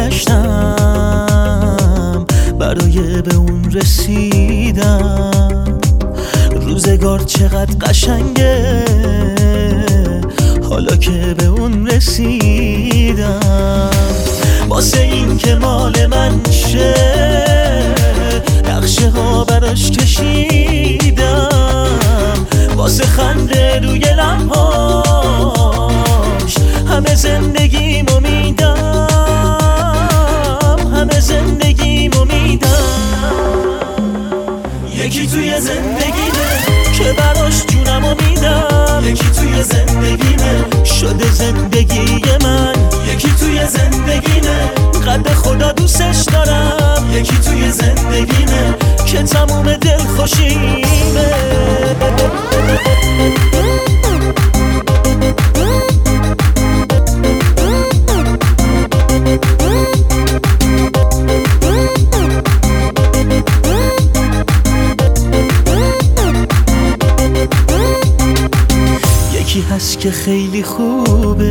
گشتم برای به اون رسیدم. روزگار چقدر قشنگه حالا که به اون رسیدم. واسه این که مال من شه نقشه ها براش کشیدم. واسه خنده روی لبهاش همه زندگیمو میدم، همه زندگیمو میدم. یکی توی زندگیمه که براش جونمو میدم. یکی توی زندگیمه شده زندگی من. یکی توی زندگیمه قد خدا دوستش دارم. یکی توی زندگیمه که تموم دل خوشیمه. یکی هست که خیلی خوبه،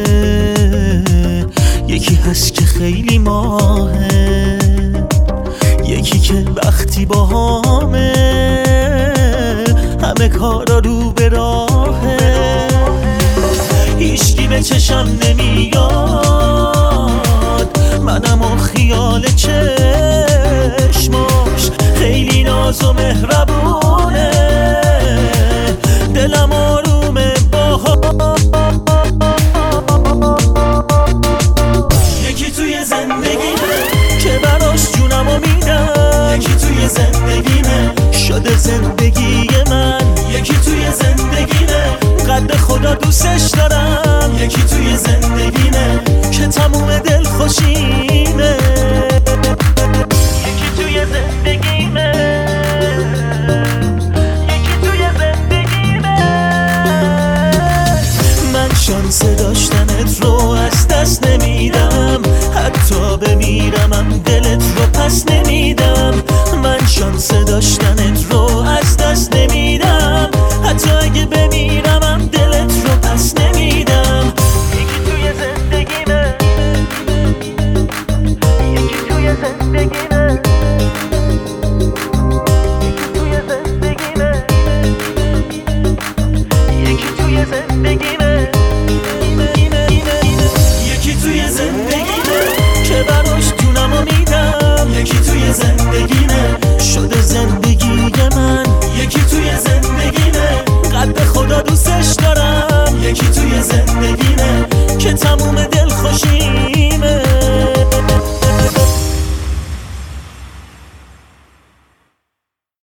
یکی هست که خیلی ماهه، یکی که وقتی با همه کارا رو به راهه. هیچکی به چشم نمیاد منم و خیال چشماش. خیلی ناز و مهربونه دلم